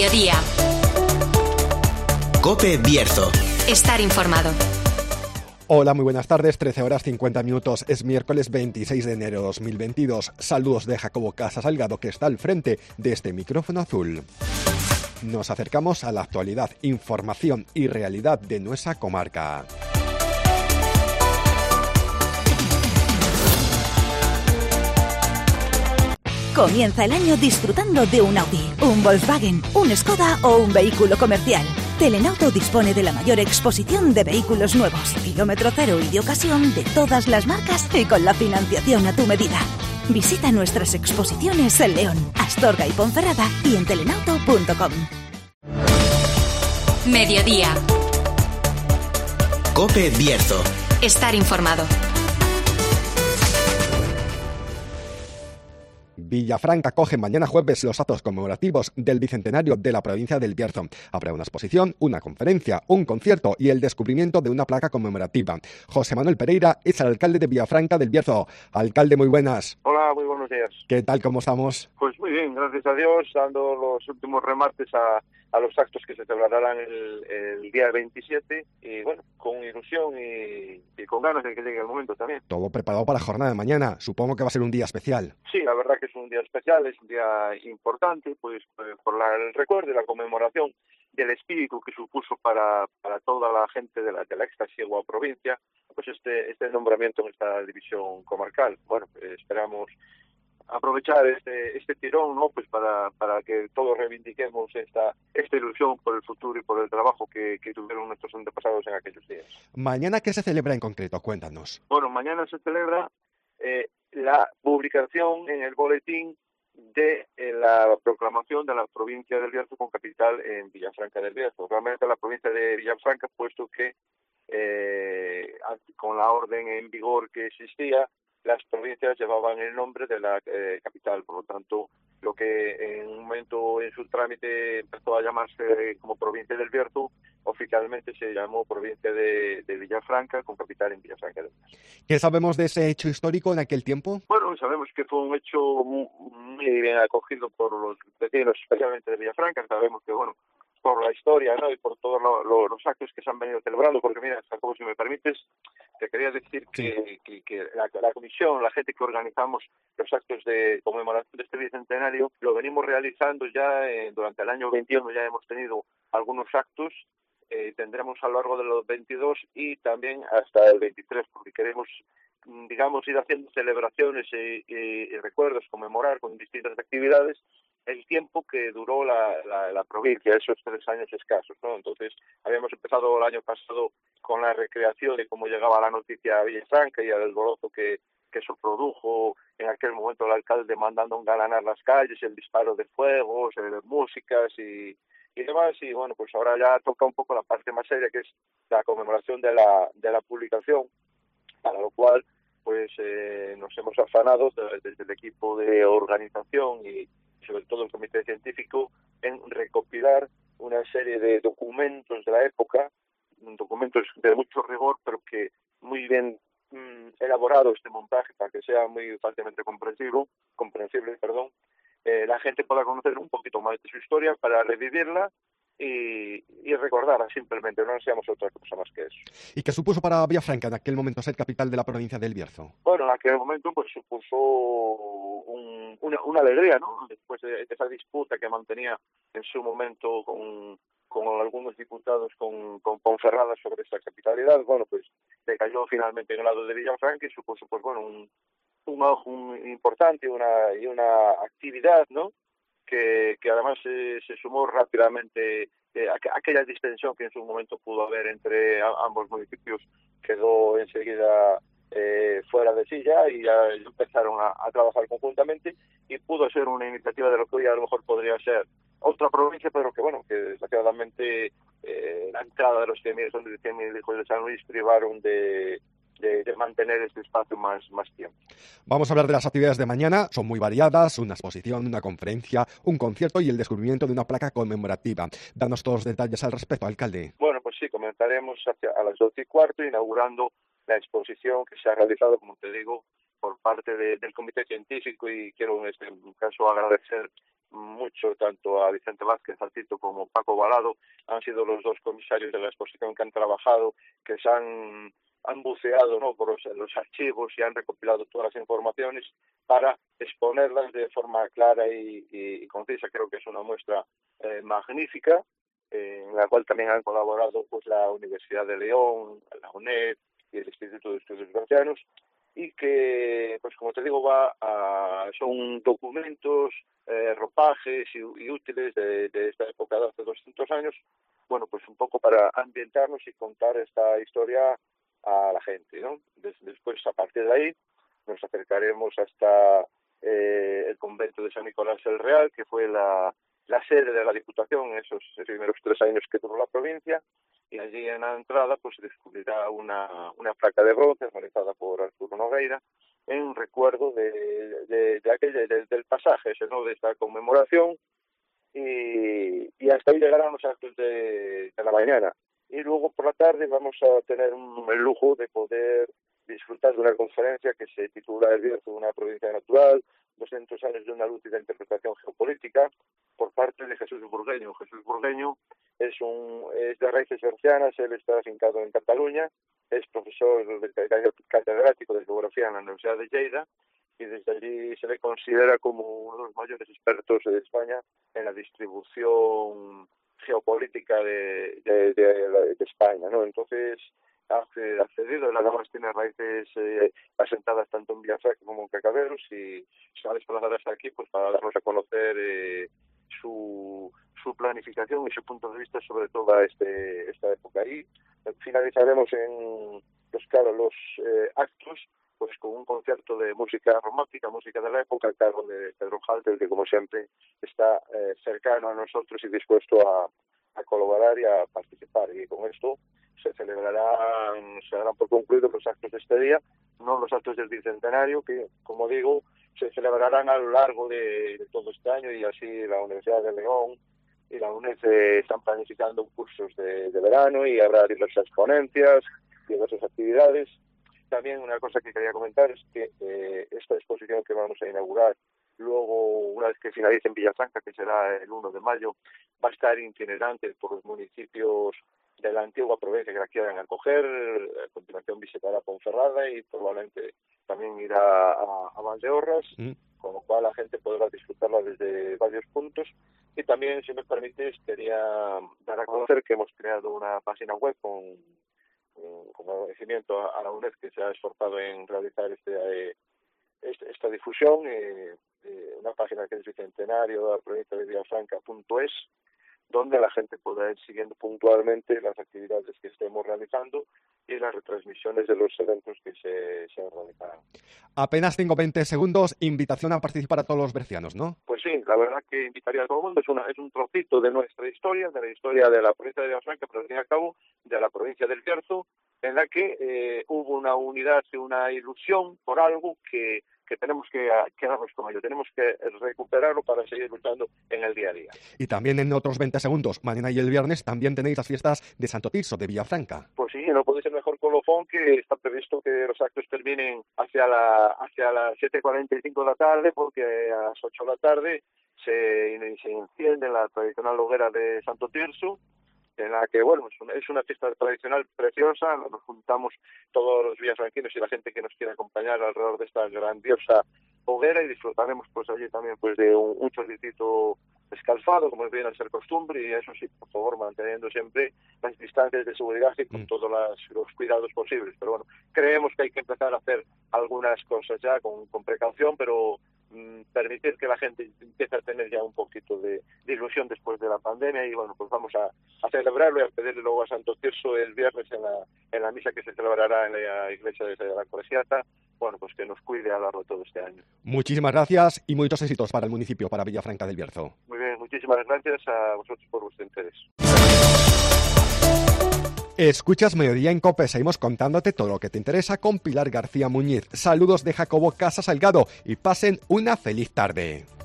Mediodía. COPE Bierzo. Estar informado. Hola, muy buenas tardes, 13 horas 50 minutos, es miércoles 26 de enero de 2022. Saludos de Jacobo Casa Salgado, que está al frente de este micrófono azul. Nos acercamos a la actualidad, información y realidad de nuestra comarca. Comienza el año disfrutando de un Audi, un Volkswagen, un Skoda o un vehículo comercial. Telenauto dispone de la mayor exposición de vehículos nuevos, kilómetro cero y de ocasión de todas las marcas y con la financiación a tu medida. Visita nuestras exposiciones en León, Astorga y Ponferrada y en telenauto.com. Mediodía. COPE Bierzo. Estar informado. Villafranca acoge mañana jueves los actos conmemorativos del bicentenario de la provincia del Bierzo. Habrá una exposición, una conferencia, un concierto y el descubrimiento de una placa conmemorativa. José Manuel Pereira es el alcalde de Villafranca del Bierzo. Alcalde, muy buenas. Hola, muy buenos días. ¿Qué tal, cómo estamos? Pues muy bien, gracias a Dios, dando los últimos remates a los actos que se celebrarán el día 27 y bueno, con ilusión y con ganas de que llegue el momento también. Todo preparado para la jornada de mañana. Supongo que va a ser un día especial. Sí, la verdad que es un día especial, es un día importante, pues por el recuerdo y la conmemoración del espíritu que supuso para toda la gente de la extasiegua provincia, pues este nombramiento en esta división comarcal. Bueno, esperamos aprovechar este tirón, ¿no? Pues para que todos reivindiquemos esta ilusión por el futuro y por el trabajo que tuvieron nuestros antepasados en aquellos días. ¿Mañana qué se celebra en concreto? Cuéntanos. Bueno, mañana se celebra la publicación en el boletín de la proclamación de la provincia del Bierzo con capital en Villafranca del Bierzo. Realmente la provincia de Villafranca, puesto que con la orden en vigor que existía, las provincias llevaban el nombre de la capital, por lo tanto, lo que en un momento en su trámite empezó a llamarse como provincia del Bierzo, oficialmente se llamó provincia de Villafranca, con capital en Villafranca del Bierzo. ¿Qué sabemos de ese hecho histórico en aquel tiempo? Bueno, sabemos que fue un hecho muy bien acogido por los vecinos, especialmente de Villafranca. Sabemos que, bueno, por la historia, ¿no? Y por todos los actos que se han venido celebrando, porque mira, Jacobo, si me permites, te quería decir que la comisión, la gente que organizamos los actos de conmemoración de este bicentenario, lo venimos realizando ya durante el año 21, ya hemos tenido algunos actos, tendremos a lo largo de los 22 y también hasta el 23, porque queremos, digamos, ir haciendo celebraciones y recuerdos, conmemorar con distintas actividades el tiempo que duró la provincia, esos 3 años escasos, ¿no? Entonces, habíamos empezado el año pasado con la recreación de cómo llegaba la noticia a Villafranca y al alboroto que eso produjo en aquel momento el alcalde mandando engalanar las calles, el disparo de fuegos, músicas y demás. Y bueno, pues ahora ya toca un poco la parte más seria, que es la conmemoración de la publicación, para lo cual pues nos hemos afanado desde el equipo de organización y sobre todo el comité científico en recopilar una serie de documentos de la época, documentos de mucho rigor, pero que muy bien elaborado este montaje para que sea muy fácilmente comprensible, la gente pueda conocer un poquito más de su historia para revivirla y recordarla simplemente, no seamos otra cosa más que eso. ¿Y qué supuso para Villafranca en aquel momento ser capital de la provincia del Bierzo? Bueno, en aquel momento pues supuso una alegría, ¿no? Después de esa disputa que mantenía en su momento con algunos diputados con Ponferrada sobre esta capitalidad, bueno, pues le cayó finalmente en el lado de Villafranca y supuso, pues bueno, un auge importante y una actividad, ¿no? Que además se sumó rápidamente aquella distensión que en su momento pudo haber entre ambos municipios, quedó enseguida fuera de sí ya y ya empezaron a trabajar conjuntamente y pudo ser una iniciativa de lo que hoy a lo mejor podría ser otra provincia, pero que bueno, que desgraciadamente la entrada de los 100.000 hijos de San Luis privaron de mantener este espacio más tiempo. Vamos a hablar de las actividades de mañana. Son muy variadas: una exposición, una conferencia, un concierto y el descubrimiento de una placa conmemorativa. Danos todos los detalles al respecto, alcalde. Bueno, pues sí, comenzaremos a las 12:15 inaugurando la exposición que se ha realizado, como te digo, por parte del comité científico, y quiero en este caso agradecer mucho tanto a Vicente Vázquez Altito como Paco Balado, han sido los dos comisarios de la exposición que han trabajado, que se han buceado, ¿no?, por los archivos y han recopilado todas las informaciones para exponerlas de forma clara y concisa. Creo que es una muestra magnífica, en la cual también han colaborado pues la Universidad de León, la UNED y el Instituto de Estudios Bercianos, y que, pues como te digo, son documentos, ropajes y útiles de esta época de hace 200 años, bueno, pues un poco para ambientarnos y contar esta historia a la gente, ¿no? Después, a partir de ahí, nos acercaremos hasta el convento de San Nicolás el Real, que fue la sede de la Diputación en esos primeros 3 años que duró la provincia, y allí en la entrada pues se descubrirá una placa de bronce realizada por Arturo Nogueira en recuerdo del pasaje ese, ¿no?, de esta conmemoración, y hasta ahí llegarán los actos de la mañana. Y luego por la tarde vamos a tener el lujo de poder disfrutar de una conferencia que se titula El Bierzo, una provincia natural, 200 años de una lúcida interpretación geopolítica, por parte de Jesús Burgueño. Jesús Burgueño es de raíces bercianas, él está afincado en Cataluña, es profesor catedrático de geografía en la Universidad de Lleida, y desde allí se le considera como uno de los mayores expertos de España en la distribución geopolítica de España, ¿no? Entonces ha accedido, él además tiene raíces asentadas tanto en Villafranca como en Cacabelos, y se va a desplazar hasta aquí pues para darnos a conocer su planificación y su punto de vista sobre toda esta época. Y finalizaremos en los actos pues con un concierto de música romántica, música de la época, a cargo de Pedro Halter, que como siempre está cercano a nosotros y dispuesto a colaborar y a participar. Y con esto se darán por concluidos los actos de este día, no los actos del bicentenario, que, como digo, se celebrarán a lo largo de todo este año, y así la Universidad de León y la UNED están planificando cursos de verano, y habrá diversas ponencias, diversas actividades. También una cosa que quería comentar es que esta exposición que vamos a inaugurar luego, una vez que finalice en Villafranca, que será el 1 de mayo, va a estar itinerante por los municipios de la antigua provincia que la quieran acoger. A continuación visitará Ponferrada y probablemente también irá a Valdeorras, con lo cual la gente podrá disfrutarla desde varios puntos. Y también, si me permites, quería dar a conocer que hemos creado una página web como agradecimiento a la UNED, que se ha esforzado en realizar esta difusión, una página que es bicentenario de la provincia de Villafranca.es, donde la gente podrá ir siguiendo puntualmente las actividades que estemos realizando y las retransmisiones de los eventos que se realizarán. Apenas tengo 20 segundos, invitación a participar a todos los bercianos, ¿no? Pues sí, la verdad que invitaría a todo el mundo. Es un trocito de nuestra historia, de la historia de la provincia de Villafranca, pero al fin y al cabo de la provincia del Bierzo, en la que hubo una unidad y una ilusión por algo que tenemos que quedarnos con ello, tenemos que recuperarlo para seguir luchando en el día a día. Y también en otros 20 segundos, mañana y el viernes, también tenéis las fiestas de Santo Tirso, de Villafranca. Pues sí, no puede ser mejor colofón, que está previsto que los actos terminen hacia las 7:45 de la tarde, porque a las 8 de la tarde se enciende la tradicional hoguera de Santo Tirso, en la que, bueno, es una fiesta tradicional preciosa. Nos juntamos todos los villafranquinos y la gente que nos quiere acompañar alrededor de esta grandiosa hoguera, y disfrutaremos pues allí también pues de un choricito escalfado, como viene a ser costumbre, y eso sí, por favor, manteniendo siempre las distancias de seguridad y con todos los cuidados posibles. Pero bueno, creemos que hay que empezar a hacer algunas cosas ya con precaución, pero permitir que la gente empiece a tener ya un poquito de ilusión después de la pandemia. Y bueno, pues vamos a celebrarlo y a pedirle luego a Santo Tirso el viernes en la misa que se celebrará en la iglesia de la Colegiata, bueno, pues que nos cuide a lo largo de todo este año. Muchísimas gracias y muchos éxitos para el municipio, para Villafranca del Bierzo. Muy bien, muchísimas gracias a vosotros por vuestro interés. Escuchas Mediodía en COPE, seguimos contándote todo lo que te interesa con Pilar García Muñiz. Saludos de Jacobo Casa Salgado y pasen una feliz tarde.